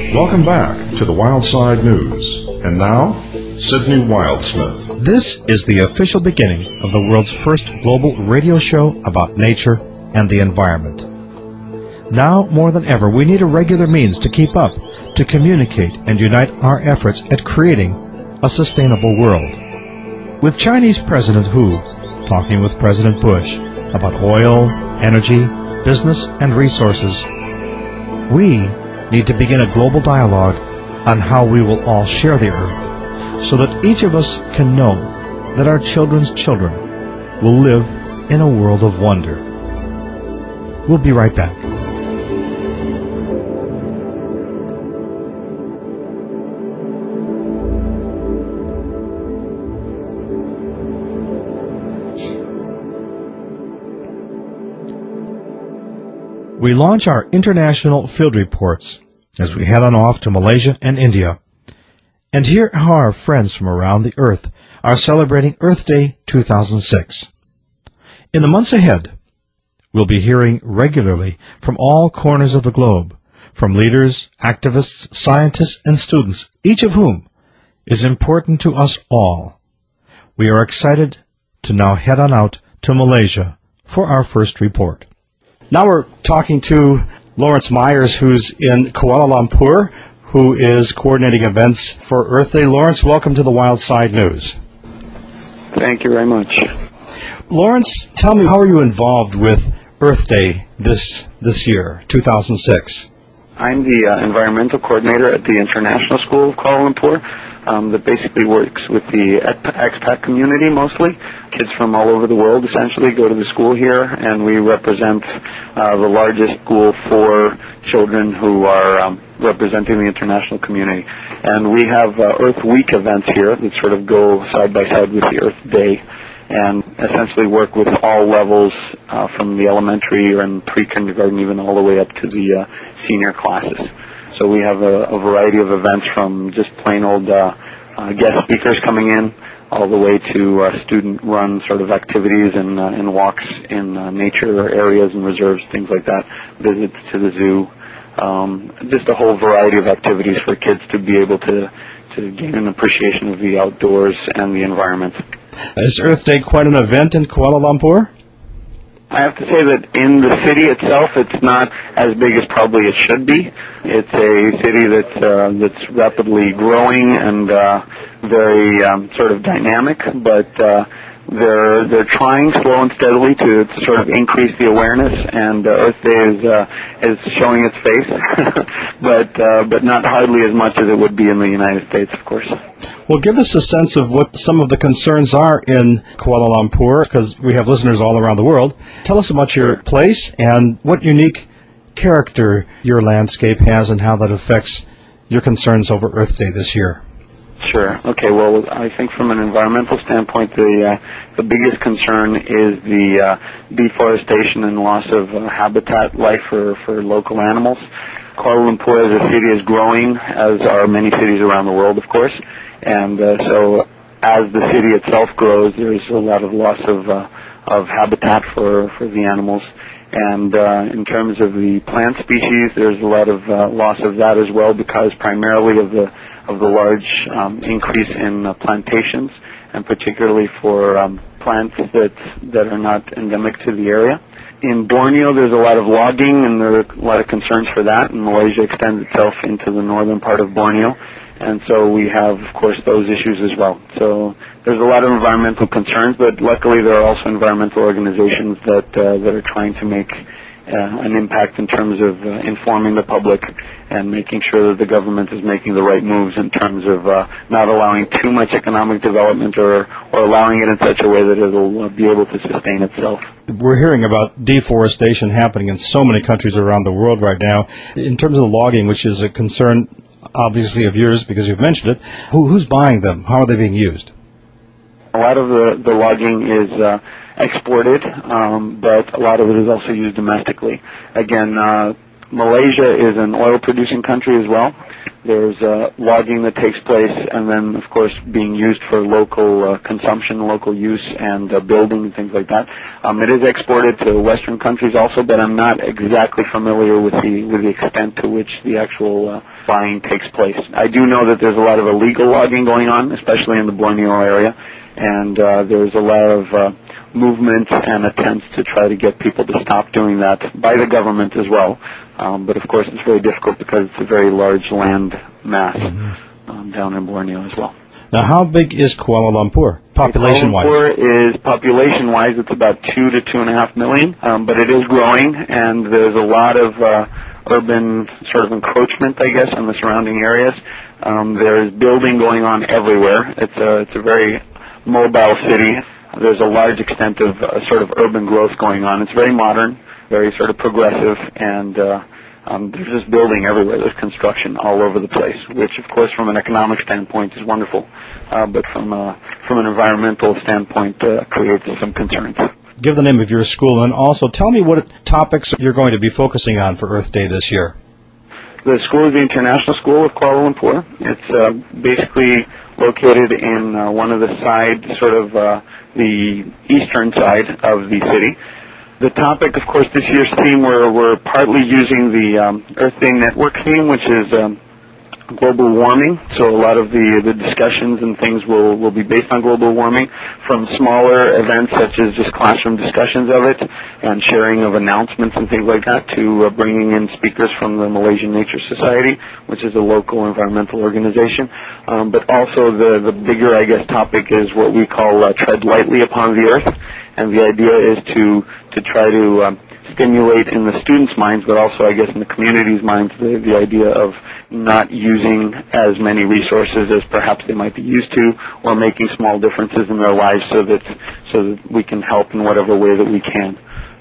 Welcome back to the Wildside News. And now, Sydney Wildsmith. This is the official beginning of the world's first global radio show about nature and the environment. Now, more than ever, we need a regular means to keep up, to communicate and unite our efforts at creating a sustainable world. With Chinese President Hu talking with President Bush about oil, energy, business, and resources, we need to begin a global dialogue on how we will all share the earth so that each of us can know that our children's children will live in a world of wonder. We'll be right back. We launch our international field reports as we head on off to Malaysia and India. And here are our friends from around the earth are celebrating Earth Day 2006. In the months ahead, we'll be hearing regularly from all corners of the globe, from leaders, activists, scientists, and students, each of whom is important to us all. We are excited to now head on out to Malaysia for our first report. Now we're talking to Lawrence Myers, who's in Kuala Lumpur, who is coordinating events for Earth Day. Lawrence, welcome to the Wildside News. Thank you very much. Lawrence, tell me, how are you involved with Earth Day this year, 2006? I'm the environmental coordinator at the International School of Kuala Lumpur that basically works with the expat community mostly. Kids from all over the world essentially go to the school here, and we represent the largest school for children who are representing the international community. And we have Earth Week events here that sort of go side by side with the Earth Day and essentially work with all levels from the elementary and pre-kindergarten even all the way up to the senior classes. So we have a variety of events from just plain old guest speakers coming in all the way to student-run sort of activities and walks in nature areas and reserves, things like that, visits to the zoo, just a whole variety of activities for kids to be able to gain an appreciation of the outdoors and the environment. Is Earth Day quite an event in Kuala Lumpur? I have to say that in the city itself, it's not as big as probably it should be. It's a city that's rapidly growing and very sort of dynamic, but they're trying slow and steadily to sort of increase the awareness, and Earth Day is showing its face, but not hardly as much as it would be in the United States, of course. Well, give us a sense of what some of the concerns are in Kuala Lumpur, because we have listeners all around the world. Tell us about your place and what unique character your landscape has and how that affects your concerns over Earth Day this year. Sure. Okay. Well, I think from an environmental standpoint, the biggest concern is the deforestation and loss of habitat life for local animals. Kuala Lumpur as a city is growing, as are many cities around the world, of course. And so as the city itself grows, there's a lot of loss of habitat for the animals. And in terms of the plant species, there's a lot of loss of that as well, because primarily of the large increase in plantations, and particularly for plants that are not endemic to the area. In Borneo, there's a lot of logging, and there are a lot of concerns for that, and Malaysia extends itself into the northern part of Borneo. And so we have, of course, those issues as well. So there's a lot of environmental concerns, but luckily there are also environmental organizations that are trying to make an impact in terms of informing the public and making sure that the government is making the right moves in terms of not allowing too much economic development or allowing it in such a way that it will be able to sustain itself. We're hearing about deforestation happening in so many countries around the world right now. In terms of the logging, which is a concern obviously of yours because you've mentioned it, who's buying them? How are they being used? A lot of the logging is exported, but a lot of it is also used domestically. Again, Malaysia is an oil-producing country as well, There's logging that takes place, and then, of course, being used for local consumption, local use, and building and things like that. It is exported to Western countries also, but I'm not exactly familiar with the extent to which the actual buying takes place. I do know that there's a lot of illegal logging going on, especially in the Borneo area, and there's a lot of movement and attempts to try to get people to stop doing that by the government as well. But of course it's very difficult because it's a very large land mass down in Borneo as well. Now, how big is Kuala Lumpur, population-wise? Kuala Lumpur is, population-wise, it's about 2 to 2.5 million, but it is growing, and there's a lot of urban sort of encroachment, I guess, in the surrounding areas. There's building going on everywhere. It's a very mobile city. There's a large extent of sort of urban growth going on. It's very modern, very sort of progressive, and there's just building everywhere. There's construction all over the place, which, of course, from an economic standpoint is wonderful, but from an environmental standpoint creates some concerns. Give the name of your school, and also tell me what topics you're going to be focusing on for Earth Day this year. The school is the International School of Kuala Lumpur. It's basically located in one of the side, sort of the eastern side of the city. The topic, of course, this year's theme, we're partly using the Earth Day Network theme, which is global warming. So a lot of the discussions and things will be based on global warming, from smaller events such as just classroom discussions of it and sharing of announcements and things like that, to bringing in speakers from the Malaysian Nature Society, which is a local environmental organization. But also the bigger, I guess, topic is what we call tread lightly upon the earth. And the idea is to try to stimulate in the students' minds, but also, I guess, in the community's minds, the idea of not using as many resources as perhaps they might be used to, or making small differences in their lives so that we can help in whatever way that we can.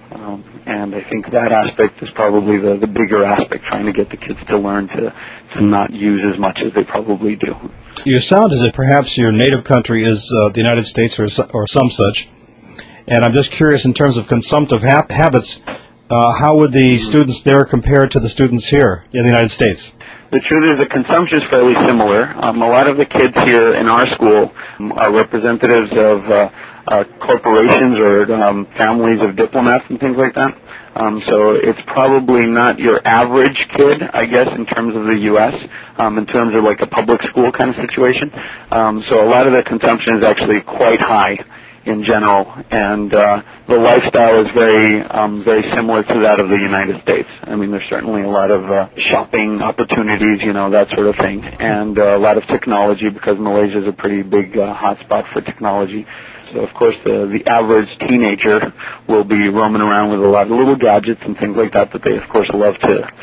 And I think that aspect is probably the bigger aspect, trying to get the kids to learn to not use as much as they probably do. You sound as if perhaps your native country is the United States or some such. And I'm just curious, in terms of consumptive habits, how would the students there compare to the students here in the United States? The truth is the consumption is fairly similar. A lot of the kids here in our school are representatives of corporations or families of diplomats and things like that. So it's probably not your average kid, I guess, in terms of the U.S., in terms of like a public school kind of situation. So a lot of the consumption is actually quite high in general, and the lifestyle is very similar to that of the United States. I mean, there's certainly a lot of shopping opportunities, that sort of thing, and a lot of technology, because Malaysia is a pretty big hotspot for technology. So, of course, the average teenager will be roaming around with a lot of little gadgets and things like that they, of course, love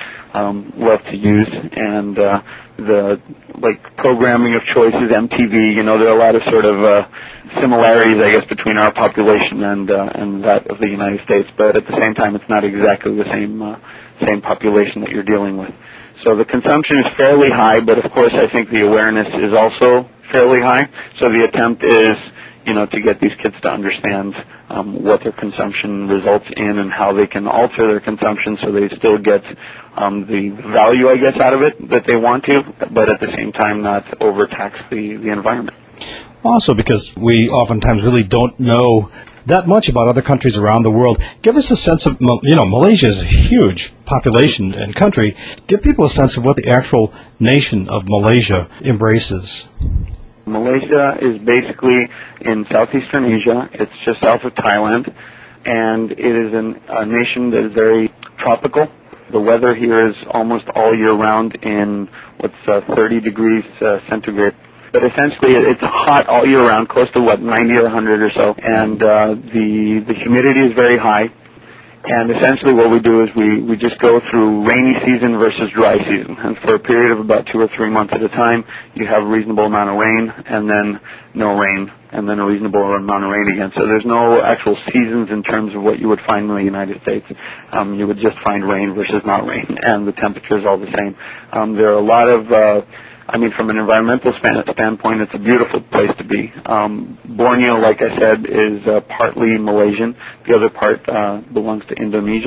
to use, and the programming of choice is MTV. There are a lot of sort of similarities, I guess, between our population and that of the United States, but at the same time, it's not exactly the same population that you're dealing with. So the consumption is fairly high, but of course, I think the awareness is also fairly high. So the attempt is, to get these kids to understand what their consumption results in and how they can alter their consumption so they still get the value, I guess, out of it that they want to, but at the same time not overtax the environment. Also, because we oftentimes really don't know that much about other countries around the world, give us a sense of, Malaysia is a huge population and country. Give people a sense of what the actual nation of Malaysia embraces. Malaysia is basically in southeastern Asia. It's just south of Thailand, and it is a nation that is very tropical. The weather here is almost all year round in 30 degrees centigrade. But essentially, it's hot all year round, close to 90 or 100 or so, and the humidity is very high. And essentially what we do is we just go through rainy season versus dry season. And for a period of about 2 or 3 months at a time, you have a reasonable amount of rain, and then no rain, and then a reasonable amount of rain again. So there's no actual seasons in terms of what you would find in the United States. You would just find rain versus not rain, and the temperature is all the same. There are a lot of from an environmental standpoint, it's a beautiful place to be. Borneo, like I said, is partly Malaysian. The other part belongs to Indonesia.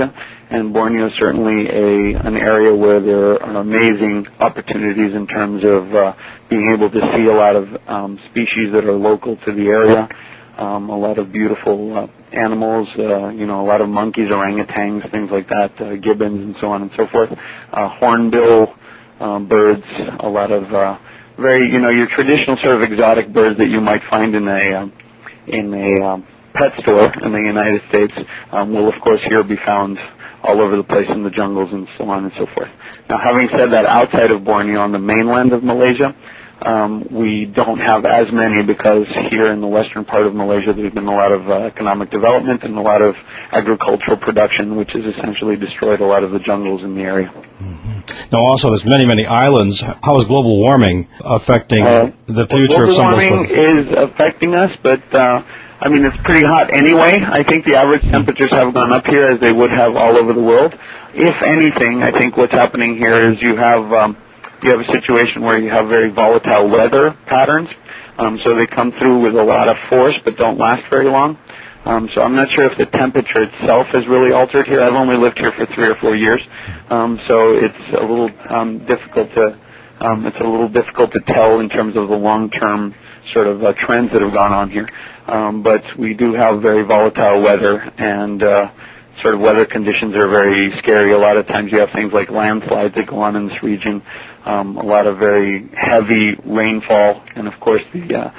and Borneo is certainly an area where there are amazing opportunities in terms of being able to see a lot of species that are local to the area, a lot of beautiful animals, a lot of monkeys, orangutans, things like that, gibbons, and so on and so forth, hornbill birds, a lot of very, your traditional sort of exotic birds that you might find in a pet store in the United States will, of course, here be found all over the place in the jungles and so on and so forth. Now, having said that, outside of Borneo, on the mainland of Malaysia, we don't have as many because here in the western part of Malaysia there's been a lot of economic development and a lot of agricultural production, which has essentially destroyed a lot of the jungles in the area. Mm-hmm. Now, also, there's many islands. How is global warming affecting the future of some of those places? Global warming is affecting us, but it's pretty hot anyway. I think the average temperatures have gone up here as they would have all over the world. If anything, I think what's happening here is you have a situation where you have very volatile weather patterns. So they come through with a lot of force but don't last very long. So I'm not sure if the temperature itself has really altered here. I've only lived here for 3 or 4 years. So it's a little difficult to tell in terms of the long-term sort of trends that have gone on here. But we do have very volatile weather, and sort of weather conditions are very scary. A lot of times you have things like landslides that go on in this region, a lot of very heavy rainfall, and of course the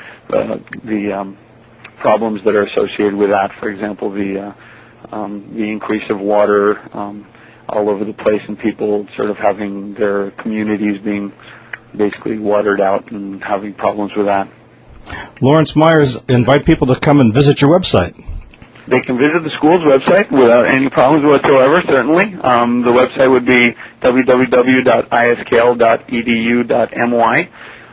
problems that are associated with that. For example, the increase of water all over the place, and people sort of having their communities being basically watered out and having problems with that. Lawrence Myers, invite people to come and visit your website. They can visit the school's website without any problems whatsoever, certainly. The website would be www.iskl.edu.my.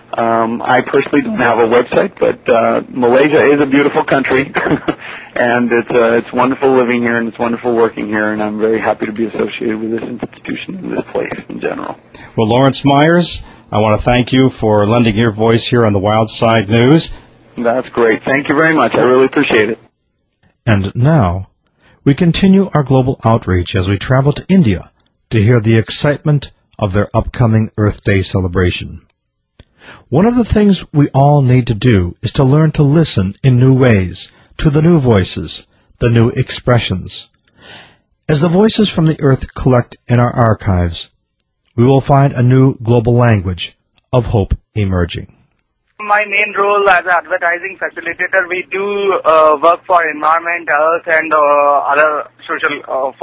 I personally don't have a website, but Malaysia is a beautiful country, and it's wonderful living here, and it's wonderful working here, and I'm very happy to be associated with this institution and this place in general. Well, Lawrence Myers, I want to thank you for lending your voice here on the Wild Side News. That's great. Thank you very much. I really appreciate it. And now, we continue our global outreach as we travel to India to hear the excitement of their upcoming Earth Day celebration. One of the things we all need to do is to learn to listen in new ways to the new voices, the new expressions. As the voices from the Earth collect in our archives, we will find a new global language of hope emerging. My main role as an advertising facilitator, we do work for environment, earth, and other social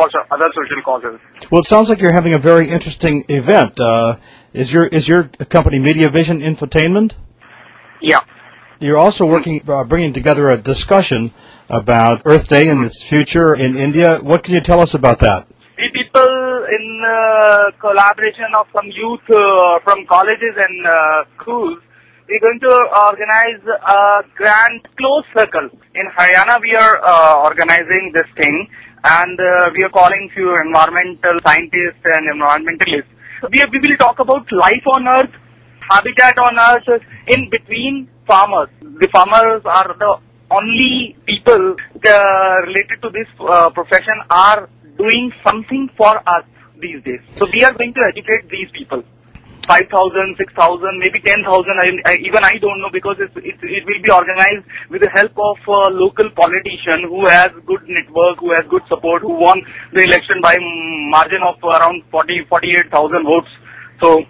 causes. Well, it sounds like you're having a very interesting event. Is your company Media Vision Infotainment? Yeah. You're also working, bringing together a discussion about Earth Day and its future in India. What can you tell us about that? We people in collaboration of some youth from colleges and schools, we're going to organize a grand close circle. In Haryana, we are organizing this thing, and we are calling few environmental scientists and environmentalists. We will talk about life on Earth, habitat on Earth, in between farmers. The farmers are the only people related to this profession are doing something for us these days. So we are going to educate these people. 5,000, 6,000, maybe 10,000. Even I don't know, because it will be organized with the help of a local politician who has good network, who has good support, who won the election by margin of around 48,000 votes. So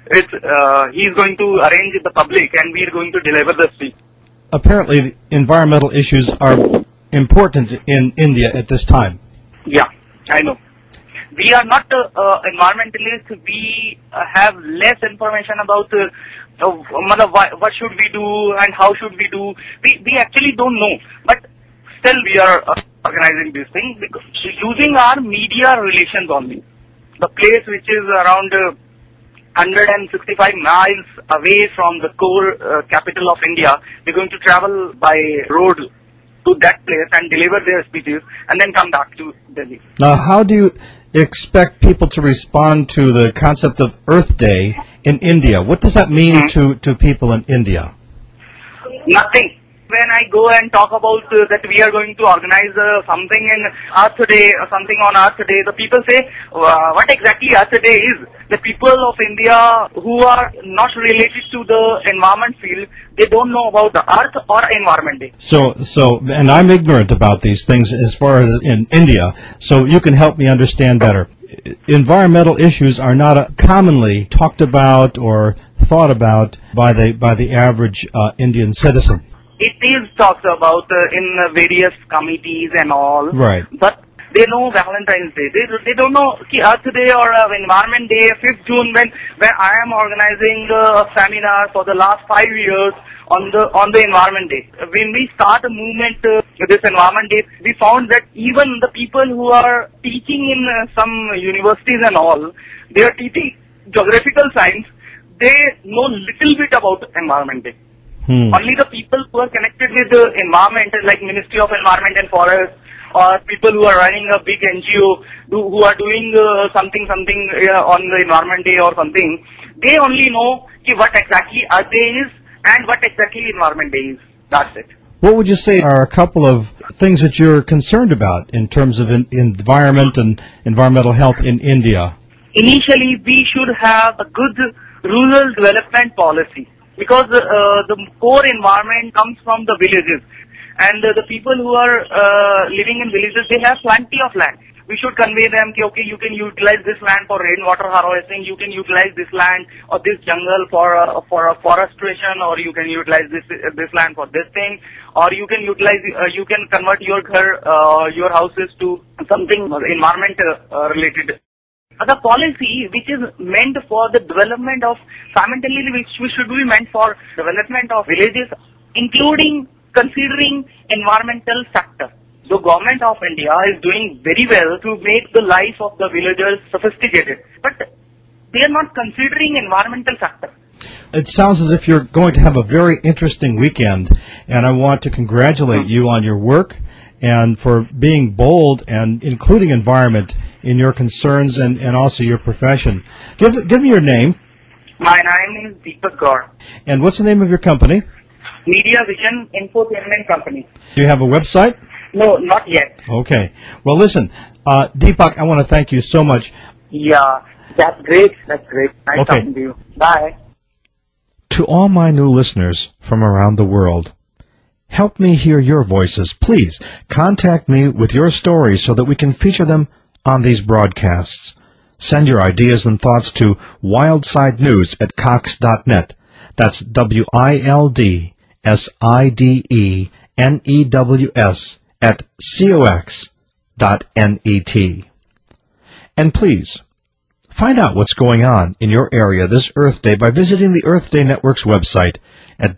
he's going to arrange the public, and we are going to deliver the speech. Apparently, environmental issues are important in India at this time. Yeah, I know. We are not environmentalists. We have less information about what should we do and how should we do. We actually don't know. But still we are organizing this thing because using our media relations only. The place which is around 165 miles away from the core capital of India, we're going to travel by road to that place and deliver their speeches and then come back to Delhi. Now, how do you expect people to respond to the concept of Earth Day in India? What does that mean to people in India? Nothing. When I go and talk about that we are going to organize something in Earth Day, or something on Earth Day, the people say, what exactly Earth Day is? The people of India who are not related to the environment field, they don't know about the Earth or Environment Day. So, and I'm ignorant about these things as far as in India, so you can help me understand better. Environmental issues are not commonly talked about or thought about by the average Indian citizen. It is talked about in various committees and all. Right. But they know Valentine's Day. They don't know Earth Day or Environment Day, 5th June, when I am organizing a seminar for the last 5 years on the Environment Day. When we start a movement, this Environment Day, we found that even the people who are teaching in some universities and all, they are teaching geographical science, they know little bit about Environment Day. Only the people who are connected with the environment, like Ministry of Environment and Forest, or people who are running a big NGO, who are doing something on the Environment Day or something, they only know what exactly Earth Day is and what exactly Environment Day is. That's it. What would you say are a couple of things that you're concerned about in terms of environment and environmental health in India? Initially, we should have a good rural development policy, because the core environment comes from the villages, and the people who are living in villages, they have plenty of land. We should convey them, okay, you can utilize this land for rainwater harvesting, you can utilize this land or this jungle for a forestation, or you can utilize this land for this thing, or you can utilize, you can convert your houses to something environment related. The policy which is meant for the development of, simultaneously which should be meant for development of villages, including considering environmental factor. The government of India is doing very well to make the life of the villagers sophisticated, but they are not considering environmental factor. It sounds as if you're going to have a very interesting weekend, and I want to congratulate you on your work and for being bold and including environment in your concerns and also your profession. Give me your name. My name is Deepak Gaur. And what's the name of your company? Media Vision Infotainment Company. Do you have a website? No, not yet. Okay. Well, listen, Deepak, I want to thank you so much. Yeah, that's great. That's great. Nice talking to you. Bye. To all my new listeners from around the world, help me hear your voices. Please contact me with your stories so that we can feature them on these broadcasts. Send your ideas and thoughts to wildsidenews@cox.net. That's WILDSIDENEWS@COX.net. And please, find out what's going on in your area this Earth Day by visiting the Earth Day Network's website at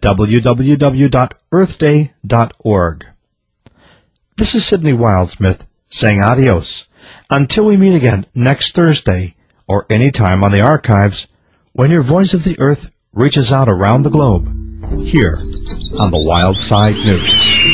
www.earthday.org. This is Sidney Wildsmith saying adios until we meet again next Thursday or any time on the archives when your voice of the Earth reaches out around the globe here on the Wild Side News.